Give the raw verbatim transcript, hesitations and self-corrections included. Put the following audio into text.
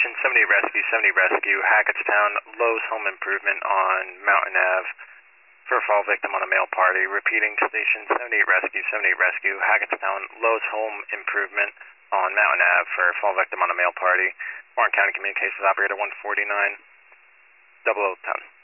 Station seventy Rescue, seventy Rescue, Hackettstown, Lowe's Home Improvement on Mountain Ave for a fall victim on a mail party. Repeating, Station seventy Rescue, seventy Rescue, Hackettstown, Lowe's Home Improvement on Mountain Ave for a fall victim on a mail party. Warren County Communications Operator one forty-nine, double oh ten.